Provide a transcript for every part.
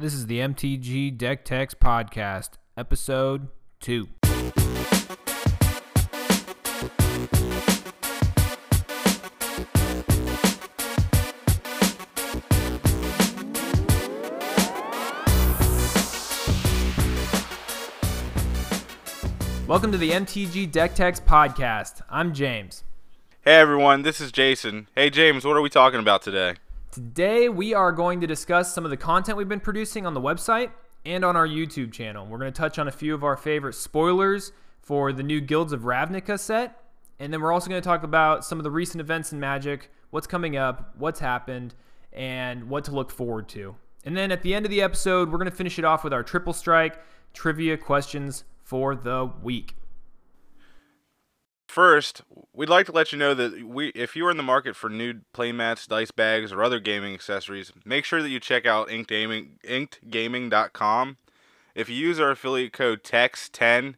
This is the MTG Deck Techs Podcast, Episode 2. Welcome to the MTG Deck Techs Podcast. I'm James. Hey everyone, this is Jason. Hey James, what are we talking about today? Today we are going to discuss some of the content we've been producing on the website and on our YouTube channel. We're going to touch on a few of our favorite spoilers for the new Guilds of Ravnica set, and then we're also going to talk about some of the recent events in Magic, what's coming up, what's happened, and what to look forward to. And then at the end of the episode, we're going to finish it off with our Triple Strike trivia questions for the week. First, we'd like to let you know that if you are in the market for new playmats, dice bags, or other gaming accessories, make sure that you check out inkedgaming.com. If you use our affiliate code TECHS10,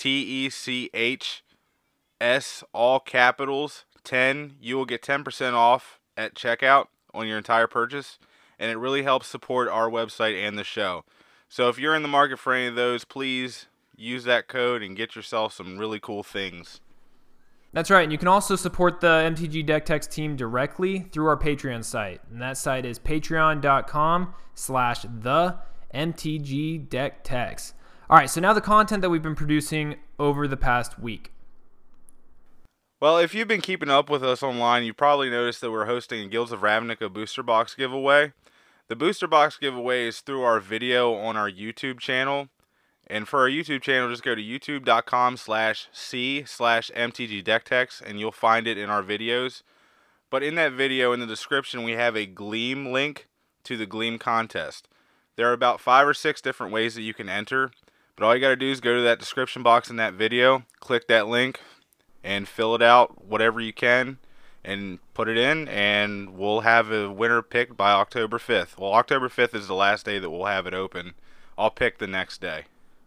TECHS, all capitals, 10, you will get 10% off at checkout on your entire purchase, and it really helps support our website and the show. So if you're in the market for any of those, please use that code and get yourself some really cool things. That's right, and you can also support the MTG Deck Techs team directly through our Patreon site, and that site is patreon.com/the-MTG-Deck-Techs. All right, so now the content that we've been producing over the past week. Well, if you've been keeping up with us online, you probably noticed that we're hosting a Guilds of Ravnica booster box giveaway. The booster box giveaway is through our video on our YouTube channel. And for our YouTube channel, just go to youtube.com/c/MTGDeckTechs and you'll find it in our videos. But in that video, in the description, we have a Gleam link to the Gleam contest. There are about 5 or 6 different ways that you can enter. But all you got to do is go to that description box in that video, click that link, and fill it out, whatever you can, and put it in, and we'll have a winner picked by October 5th. Well, October 5th is the last day that we'll have it open. I'll pick the next day.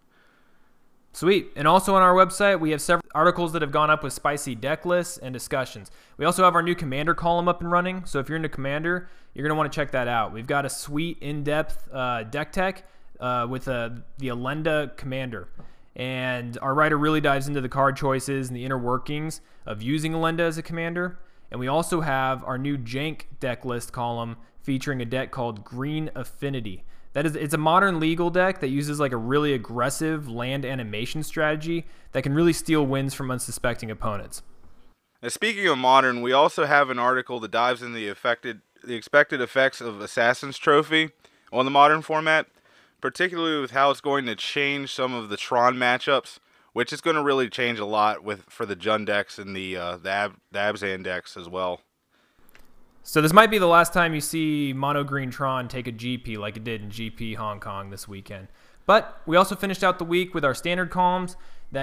Sweet. And also on our website, we have several articles that have gone up with spicy deck lists and discussions. We also have our new Commander column up and running, so if you're into Commander, you're going to want to check that out. We've got a sweet, in-depth deck tech with the Elenda Commander. And our writer really dives into the card choices and the inner workings of using Elenda as a commander. And we also have our new Jank deck list column featuring a deck called Green Affinity. It's a modern legal deck that uses like a really aggressive land animation strategy that can really steal wins from unsuspecting opponents. Now, speaking of modern, we also have an article that dives into the expected effects of Assassin's Trophy on the modern format, particularly with how it's going to change some of the Tron matchups, which is going to really change a lot for the Jund decks and the Abzan decks as well. So this might be the last time you see Mono Green Tron take a GP like it did in GP Hong Kong this weekend. But we also finished out the week with our standard columns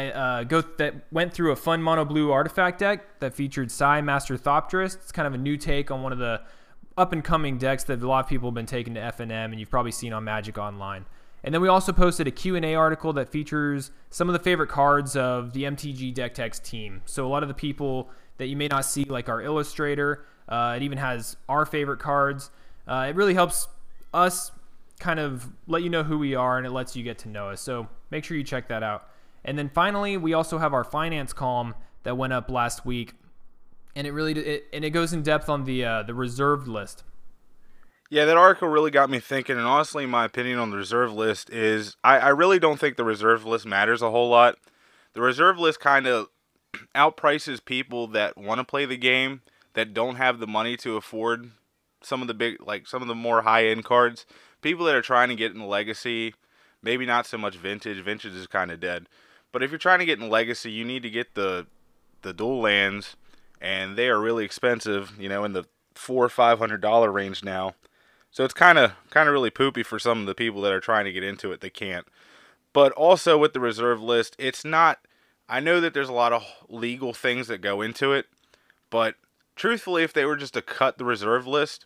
that went through a fun Mono Blue artifact deck that featured Sai Master Thopterist. It's kind of a new take on one of the up-and-coming decks that a lot of people have been taking to FNM, and you've probably seen on Magic Online. And then we also posted a Q&A article that features some of the favorite cards of the MTG Deck Techs team. So a lot of the people that you may not see, like our illustrator. It even has our favorite cards. It really helps us kind of let you know who we are, and it lets you get to know us. So make sure you check that out. And then finally, we also have our finance column that went up last week, and it goes in depth on the reserved list. Yeah, that article really got me thinking, and honestly, my opinion on the reserve list is I really don't think the reserve list matters a whole lot. The reserve list kind of outprices people that want to play the game, that don't have the money to afford some of the more high-end cards. People that are trying to get in Legacy, maybe not so much Vintage. Vintage is kind of dead. But if you're trying to get in Legacy, you need to get the dual lands, and they are really expensive, in the $400 or $500 range now. So it's kind of really poopy for some of the people that are trying to get into it. They can't. But also with the reserve list, it's not. I know that there's a lot of legal things that go into it, but truthfully, if they were just to cut the reserve list,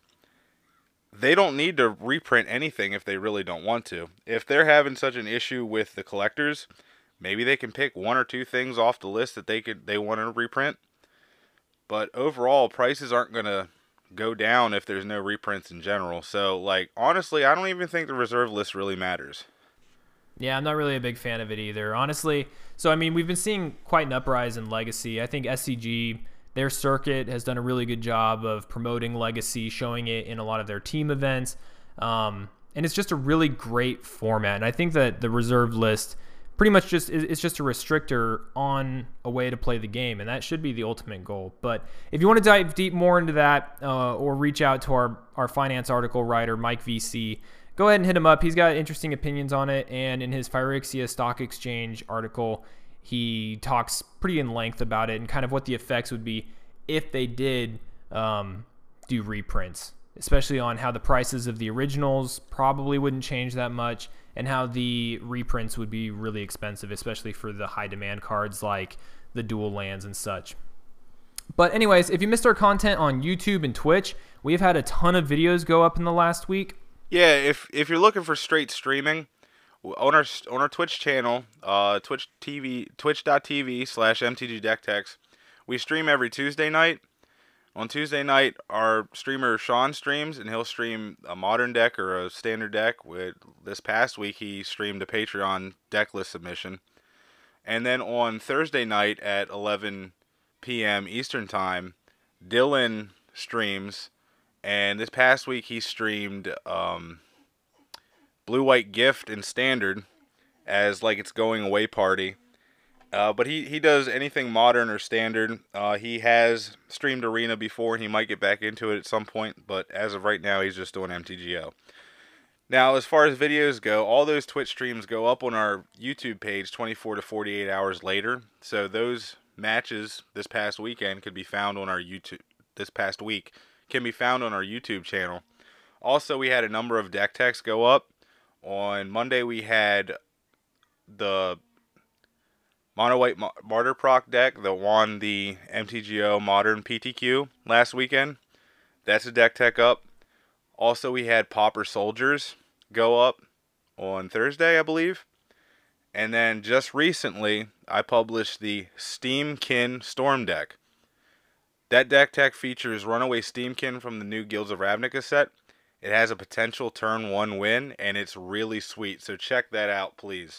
they don't need to reprint anything if they really don't want to. If they're having such an issue with the collectors, maybe they can pick 1 or 2 things off the list that they want to reprint. But overall, prices aren't going to go down if there's no reprints in general. So, like, honestly, I don't even think the reserve list really matters. Yeah, I'm not really a big fan of it either, honestly. So, I mean, we've been seeing quite an uprise in Legacy. I think SCG, their circuit, has done a really good job of promoting Legacy, showing it in a lot of their team events. And it's just a really great format. And I think that the reserve list pretty much it's just a restrictor on a way to play the game, and that should be the ultimate goal. But if you want to dive deep more into that, or reach out to our finance article writer, Mike VC, go ahead and hit him up. He's got interesting opinions on it, and in his Phyrexia Stock Exchange article, he talks pretty in length about it and kind of what the effects would be if they did do reprints, especially on how the prices of the originals probably wouldn't change that much, and how the reprints would be really expensive, especially for the high demand cards like the dual lands and such. But anyways, if you missed our content on YouTube and Twitch, we've had a ton of videos go up in the last week. Yeah, if you're looking for straight streaming, on our Twitch channel, twitch.tv/mtgdecktechs, we stream every Tuesday night. On Tuesday night, our streamer Sean streams, and he'll stream a modern deck or a standard deck. This past week, he streamed a Patreon deck list submission. And then on Thursday night at 11 p.m. Eastern Time, Dylan streams. And this past week, he streamed Blue White Gift and Standard as like its going away party. But he does anything modern or standard. He has streamed Arena before, and he might get back into it at some point. But as of right now, he's just doing MTGO. Now, as far as videos go, all those Twitch streams go up on our YouTube page 24 to 48 hours later. So those matches this past weekend could be found on our YouTube. This past week can be found on our YouTube channel. Also, we had a number of deck techs go up. On Monday, we had the Mono White Martyr Proc deck that won the MTGO Modern PTQ last weekend. That's a deck tech up. Also, we had Pauper Soldiers go up on Thursday, I believe. And then just recently, I published the Steamkin Storm deck. That deck tech features Runaway Steamkin from the new Guilds of Ravnica set. It has a potential turn 1 win, and it's really sweet. So check that out, please.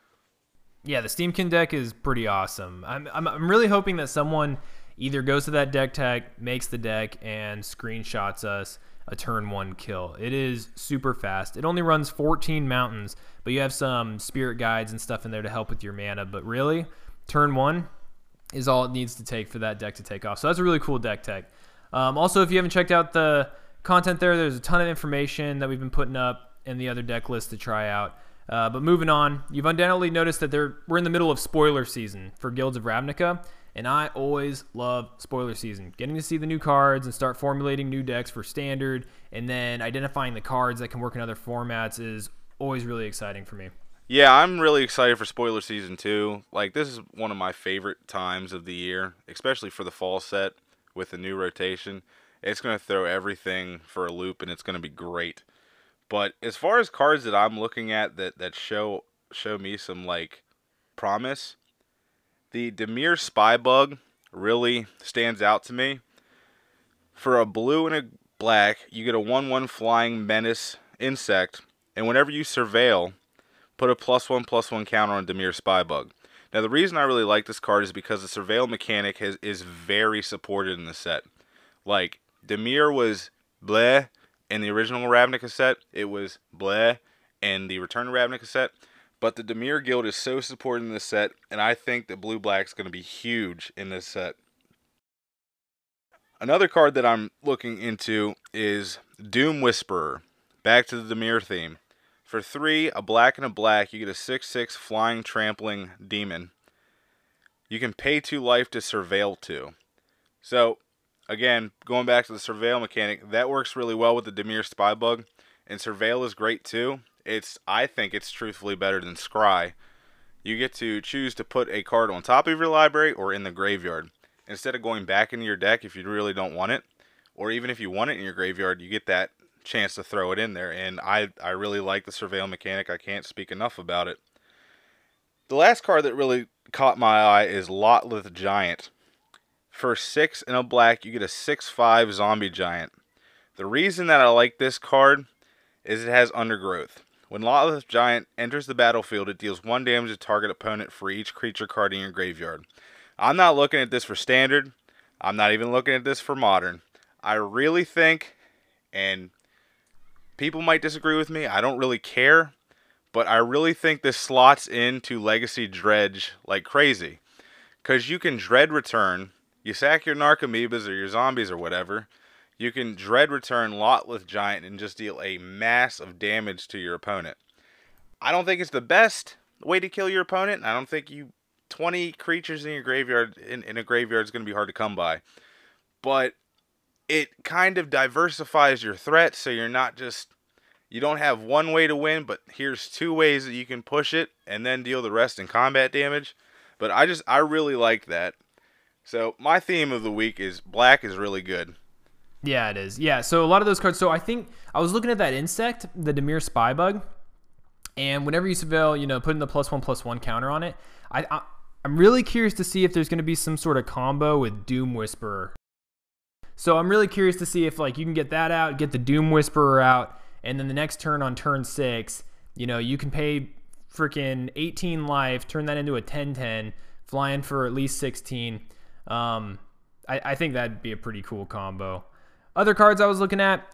Yeah, the Steamkin deck is pretty awesome. I'm really hoping that someone either goes to that deck tech, makes the deck, and screenshots us a turn 1 kill. It is super fast. It only runs 14 mountains, but you have some spirit guides and stuff in there to help with your mana. But really, turn 1 is all it needs to take for that deck to take off. So that's a really cool deck tech. Also, if you haven't checked out the content there's a ton of information that we've been putting up in the other deck list to try out. But moving on, you've undoubtedly noticed that we're in the middle of spoiler season for Guilds of Ravnica, and I always love spoiler season. Getting to see the new cards and start formulating new decks for standard, and then identifying the cards that can work in other formats is always really exciting for me. Yeah, I'm really excited for spoiler season too. Like, this is one of my favorite times of the year, especially for the fall set with the new rotation. It's going to throw everything for a loop, and it's going to be great. But as far as cards that I'm looking at that show me some like promise, the Dimir Spybug really stands out to me. For a blue and a black, you get a 1/1 flying menace insect, and whenever you surveil, put a +1/+1 counter on Dimir Spybug. Now, the reason I really like this card is because the surveil mechanic is very supported in the set. Like, Dimir was bleh in the original Ravnica set. It was bleh in the Return to Ravnica set. But the Dimir guild is so supported in this set, and I think that blue-black is going to be huge in this set. Another card that I'm looking into is Doom Whisperer. Back to the Dimir theme. For 3, a black and a black, you get a 6/6 flying trampling demon. You can pay 2 life to surveil 2. So, again, going back to the surveil mechanic, that works really well with the Dimir Spybug, and surveil is great too. I think it's truthfully better than Scry. You get to choose to put a card on top of your library or in the graveyard. Instead of going back into your deck if you really don't want it, or even if you want it in your graveyard, you get that chance to throw it in there, and I really like the surveil mechanic. I can't speak enough about it. The last card that really caught my eye is Lotleth Giant. For 6 and a black, you get a 6/5 zombie giant. The reason that I like this card is it has undergrowth. When Lotless Giant enters the battlefield, it deals 1 damage to target opponent for each creature card in your graveyard. I'm not looking at this for standard. I'm not even looking at this for modern. I really think, and people might disagree with me, I don't really care, but I really think this slots into Legacy Dredge like crazy. Because you can Dread Return, you sack your Narcomoebas or your zombies or whatever, you can Dread Return Lotless Giant and just deal a mass of damage to your opponent. I don't think it's the best way to kill your opponent. I don't think 20 creatures in your graveyard, in a graveyard, is going to be hard to come by. But it kind of diversifies your threats, so you don't have one way to win, but here's 2 ways that you can push it and then deal the rest in combat damage. But I really like that. So my theme of the week is black is really good. Yeah, it is. Yeah, so a lot of those cards. So I think I was looking at that insect, the Dimir Spybug, and whenever you Seville, putting the +1/+1 counter on it, I'm really curious to see if there's going to be some sort of combo with Doom Whisperer. So I'm really curious to see if you can get that out, get the Doom Whisperer out, and then the next turn on turn 6, you can pay freaking 18 life, turn that into a 10/10, flying for at least 16. I think that'd be a pretty cool combo. Other cards I was looking at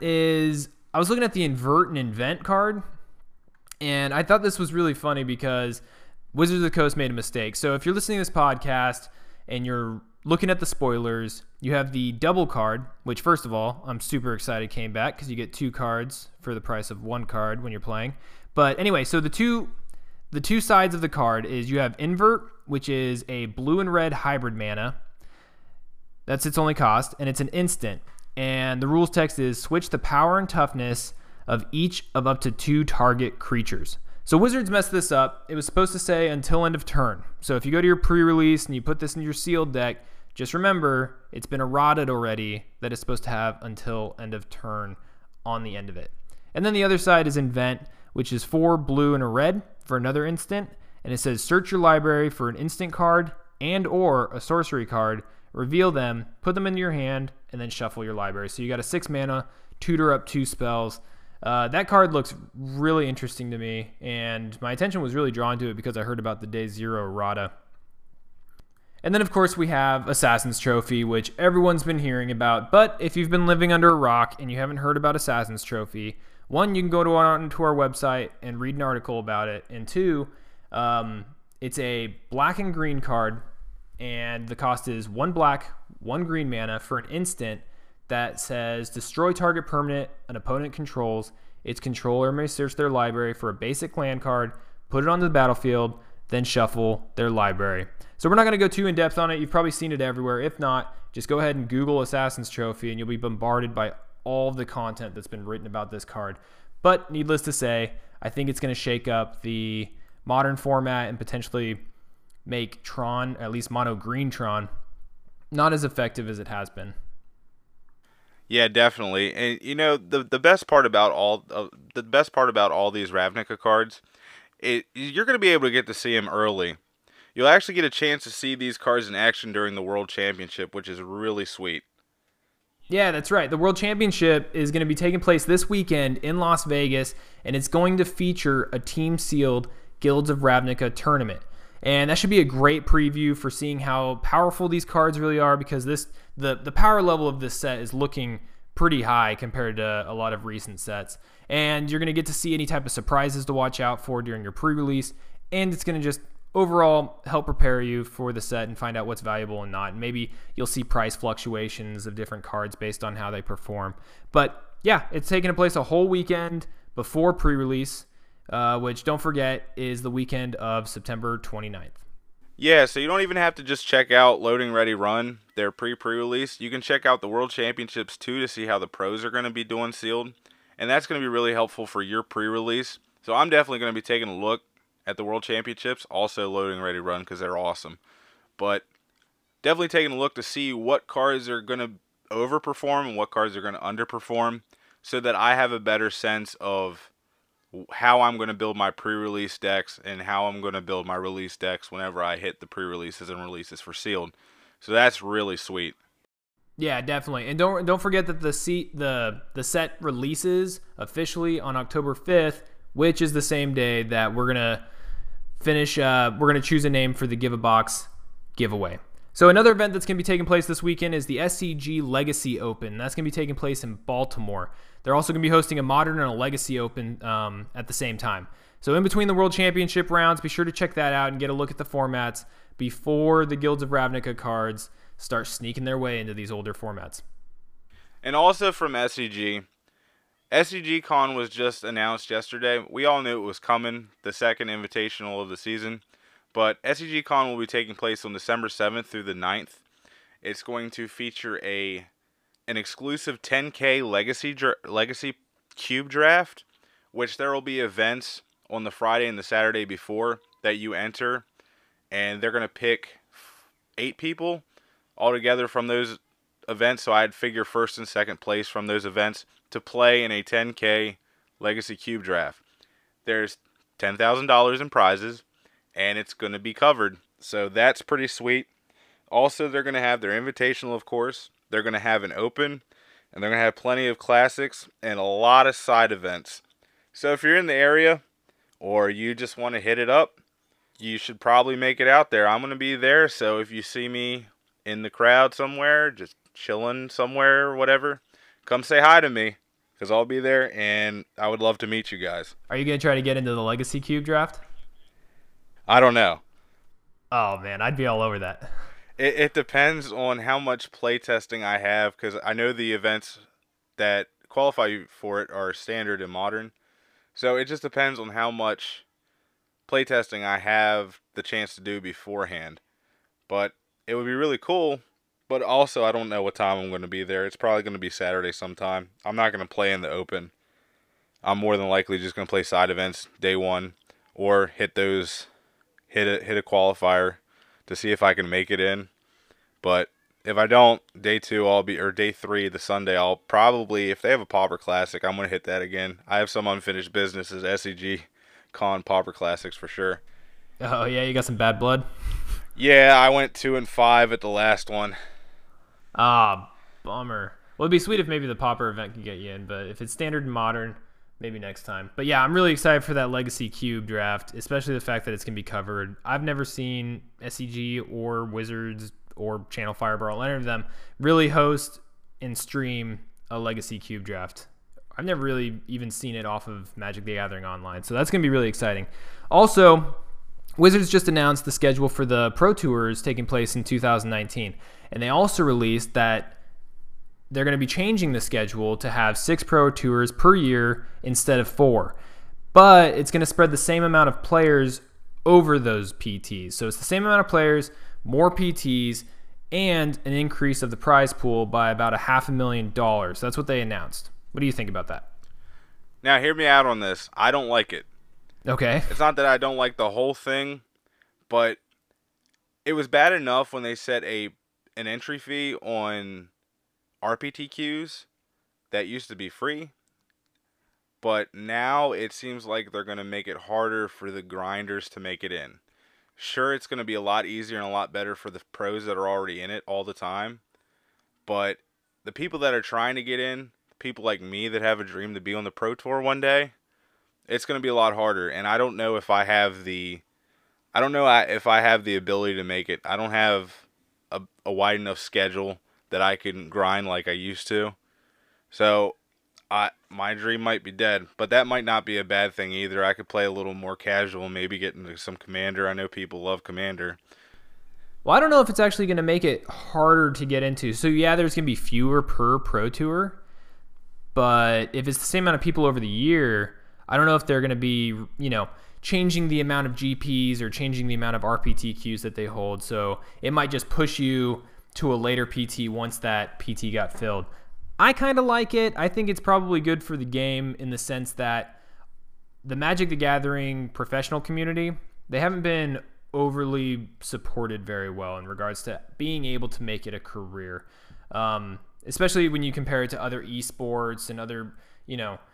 the Invert and Invent card, and I thought this was really funny because Wizards of the Coast made a mistake. So if you're listening to this podcast and you're looking at the spoilers, you have the double card, which first of all, I'm super excited came back because you get 2 cards for the price of 1 card when you're playing. But anyway, so the two sides of the card is you have Invert, which is a blue and red hybrid mana. That's its only cost, and it's an instant. And the rules text is switch the power and toughness of each of up to 2 target creatures. So Wizards messed this up. It was supposed to say until end of turn. So if you go to your pre-release and you put this in your sealed deck, just remember it's been errated already that it's supposed to have until end of turn on the end of it. And then the other side is Invent, which is 4 blue and a red for another instant. And it says search your library for an instant card and or a sorcery card, reveal them, put them into your hand, and then shuffle your library. So you got a 6 mana, tutor up 2 spells. That card looks really interesting to me, and my attention was really drawn to it because I heard about the Day 0 errata. And then, of course, we have Assassin's Trophy, which everyone's been hearing about. But if you've been living under a rock and you haven't heard about Assassin's Trophy, 1, you can go onto our website and read an article about it. And 2, it's a black and green card, and the cost is 1 black, 1 green mana for an instant that says destroy target permanent an opponent controls. Its controller may search their library for a basic land card, put it onto the battlefield, then shuffle their library. So we're not going to go too in depth on it. You've probably seen it everywhere. If not, just go ahead and Google Assassin's Trophy and you'll be bombarded by all of the content that's been written about this card. But needless to say, I think it's going to shake up the modern format and potentially make Tron, at least mono green Tron, not as effective as it has been. Yeah, definitely. And the best part about all these Ravnica cards, you're going to be able to get to see them early. You'll actually get a chance to see these cards in action during the World Championship, which is really sweet. Yeah, that's right. The World Championship is going to be taking place this weekend in Las Vegas, and it's going to feature a team-sealed Guilds of Ravnica tournament. And that should be a great preview for seeing how powerful these cards really are, because the power level of this set is looking pretty high compared to a lot of recent sets. And you're going to get to see any type of surprises to watch out for during your pre-release, and it's going to just overall help prepare you for the set and find out what's valuable and not. And maybe you'll see price fluctuations of different cards based on how they perform. But yeah, it's taking place a whole weekend before pre-release, which, don't forget, is the weekend of September 29th. Yeah, so you don't even have to just check out Loading Ready Run, their pre-release. You can check out the World Championships too to see how the pros are going to be doing sealed. And that's going to be really helpful for your pre-release. So I'm definitely going to be taking a look at the World Championships, also Loading Ready Run, because they're awesome. But definitely taking a look to see what cards are going to overperform and what cards are going to underperform, so that I have a better sense of how I'm going to build my pre-release decks and how I'm going to build my release decks whenever I hit the pre-releases and releases for sealed. So that's really sweet. Yeah, definitely. And don't forget that the set releases officially on October 5th, which is the same day that we're gonna finish. We're gonna choose a name for the Give a Box giveaway. So another event that's gonna be taking place this weekend is the SCG Legacy Open. That's gonna be taking place in Baltimore. They're also gonna be hosting a Modern and a Legacy Open at the same time. So in between the World Championship rounds, be sure to check that out and get a look at the formats before the Guilds of Ravnica cards start sneaking their way into these older formats. And also from SCG, SCG Con was just announced yesterday. We all knew it was coming, the second invitational of the season. But SCG Con will be taking place on December 7th through the 9th. It's going to feature an exclusive 10K Legacy Cube Draft, which there will be events on the Friday and the Saturday before that you enter. And they're going to pick 8 people altogether from those events, so I'd figure first and second place from those events to play in a 10K Legacy Cube Draft. There's $10,000 in prizes, and it's going to be covered, so that's pretty sweet. Also, they're going to have their invitational, of course. They're going to have an open, and they're going to have plenty of classics and a lot of side events. So if you're in the area or you just want to hit it up, you should probably make it out there. I'm going to be there, so if you see me in the crowd somewhere, just chilling somewhere or whatever, come say hi to me, because I'll be there, and I would love to meet you guys. Are you going to try to get into the Legacy Cube Draft? I don't know. Oh, man, I'd be all over that. It depends on how much playtesting I have, because I know the events that qualify for it are standard and modern. So it just depends on how much playtesting I have the chance to do beforehand. But it would be really cool, but also I don't know what time I'm going to be there. It's probably going to be Saturday sometime. I'm not going to play in the open. I'm more than likely just going to play side events day one, or hit a qualifier to see if I can make it in. But if I don't, day 2 or day 3, the Sunday, I'll probably, if they have a Pauper Classic, I'm going to hit that again. I have some unfinished business as SCG Con Pauper Classics for sure. Oh, yeah, you got some bad blood? Yeah, I went 2-5 at the last one. Ah, bummer. Well, it'd be sweet if maybe the Pauper event could get you in, but if it's standard and modern, maybe next time. But yeah, I'm really excited for that Legacy Cube Draft, especially the fact that it's going to be covered. I've never seen SCG or Wizards or Channel Fireball, any of them, really host and stream a Legacy Cube Draft. I've never really even seen it off of Magic the Gathering Online, so that's going to be really exciting. Also, Wizards just announced the schedule for the Pro Tours taking place in 2019, and they also released that they're going to be changing the schedule to have 6 Pro Tours per year instead of 4. But it's going to spread the same amount of players over those PTs. So it's the same amount of players, more PTs, and an increase of the prize pool by about $500,000. That's what they announced. What do you think about that? Now, hear me out on this. I don't like it. Okay. It's not that I don't like the whole thing, but it was bad enough when they set an entry fee on RPTQs that used to be free, but now it seems like they're going to make it harder for the grinders to make it in. Sure, it's going to be a lot easier and a lot better for the pros that are already in it all the time, but the people that are trying to get in, people like me that have a dream to be on the Pro Tour one day, it's going to be a lot harder, and I don't know if I have the ability to make it. I don't have a wide enough schedule that I can grind like I used to. So my dream might be dead, but that might not be a bad thing either. I could play a little more casual, maybe get into some Commander. I know people love Commander. Well, I don't know if it's actually going to make it harder to get into. So yeah, there's going to be fewer per Pro Tour, but if it's the same amount of people over the year, I don't know if they're going to be, changing the amount of GPs or changing the amount of RPTQs that they hold. So it might just push you to a later PT once that PT got filled. I kind of like it. I think it's probably good for the game in the sense that the Magic the Gathering professional community, they haven't been overly supported very well in regards to being able to make it a career. Especially when you compare it to other esports and other,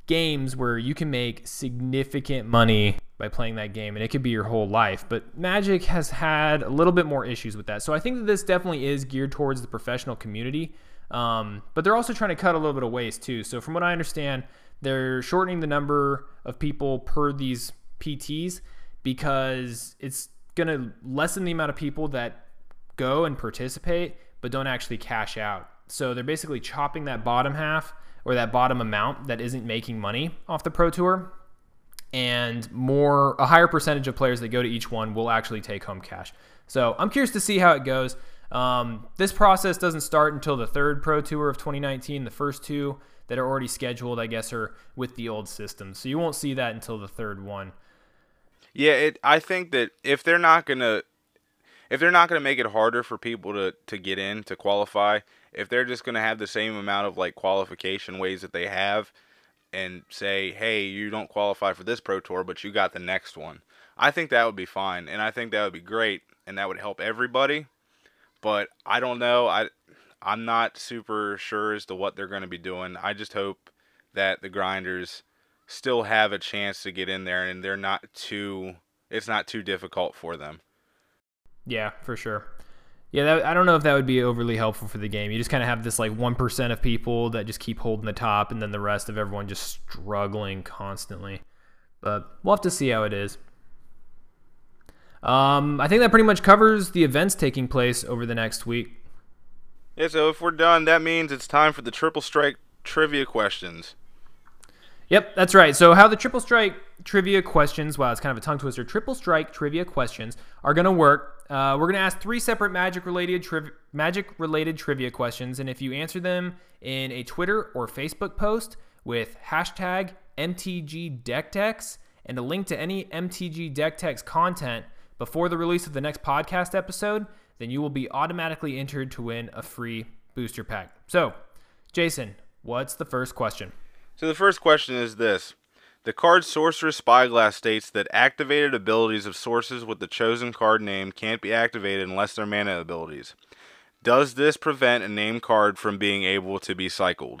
games where you can make significant money by playing that game, and it could be your whole life. But Magic has had a little bit more issues with that. So I think that this definitely is geared towards the professional community, but they're also trying to cut a little bit of waste too. So from what I understand, they're shortening the number of people per these PTs because it's going to lessen the amount of people that go and participate but don't actually cash out. So they're basically chopping that bottom half, or that bottom amount that isn't making money off the Pro Tour, and a higher percentage of players that go to each one will actually take home cash. So I'm curious to see how it goes. This process doesn't start until the third Pro Tour of 2019. The first two that are already scheduled, I guess, are with the old system. So you won't see that until the third one. Yeah, I think that if they're not gonna make it harder for people to get in, to qualify, if they're just gonna have the same amount of like qualification ways that they have, and say, hey, you don't qualify for this Pro Tour, but you got the next one, I think that would be fine, and I think that would be great, and that would help everybody. But I don't know. I'm not super sure as to what they're going to be doing. I just hope that the grinders still have a chance to get in there, and it's not too difficult for them. Yeah, for sure. Yeah, I don't know if that would be overly helpful for the game. You just kind of have this like 1% of people that just keep holding the top, and then the rest of everyone just struggling constantly. But we'll have to see how it is. I think that pretty much covers the events taking place over the next week. Yeah, so if we're done, that means it's time for the Triple Strike trivia questions. Yep, that's right. So how the Triple Strike trivia questions, wow, it's kind of a tongue twister, Triple Strike trivia questions are going to work. We're going to ask 3 separate Magic-related trivia questions, and if you answer them in a Twitter or Facebook post with hashtag MTGDeckTechs and a link to any MTG DeckTechs content before the release of the next podcast episode, then you will be automatically entered to win a free booster pack. So, Jason, what's the first question? So the first question is this. The card Sorcerous Spyglass states that activated abilities of sources with the chosen card name can't be activated unless they're mana abilities. Does this prevent a named card from being able to be cycled?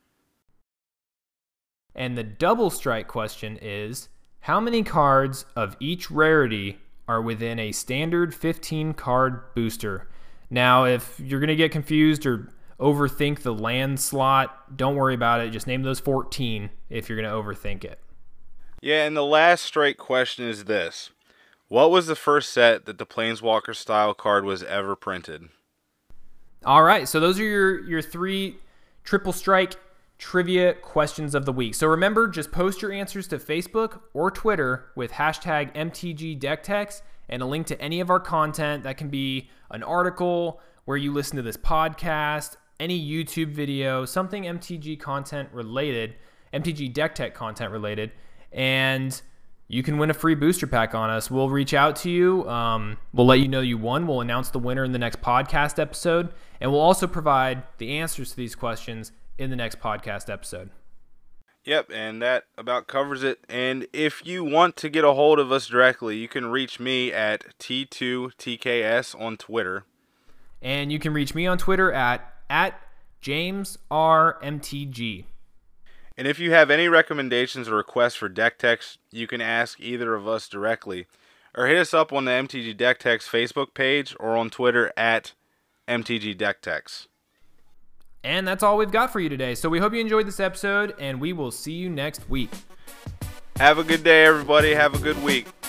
And the double strike question is, how many cards of each rarity are within a standard 15-card booster? Now, if you're going to get confused or overthink the land slot, don't worry about it. Just name those 14 if you're going to overthink it. Yeah, and the last strike question is this. What was the first set that the Planeswalker style card was ever printed? All right, so those are your 3 Triple Strike trivia questions of the week. So remember, just post your answers to Facebook or Twitter with hashtag MTGDeckTechs and a link to any of our content. That can be an article where you listen to this podcast, any YouTube video, something MTG content related, MTG Deck Tech content related, and you can win a free booster pack on us. We'll reach out to you. We'll let you know you won. We'll announce the winner in the next podcast episode, and we'll also provide the answers to these questions in the next podcast episode. Yep, and that about covers it. And if you want to get a hold of us directly, you can reach me at T2TKS on Twitter. And you can reach me on Twitter at JamesRMTG. And if you have any recommendations or requests for deck techs, you can ask either of us directly, or hit us up on the MTG Deck Techs Facebook page or on Twitter at MTG Deck Techs. And that's all we've got for you today. So we hope you enjoyed this episode, and we will see you next week. Have a good day, everybody. Have a good week.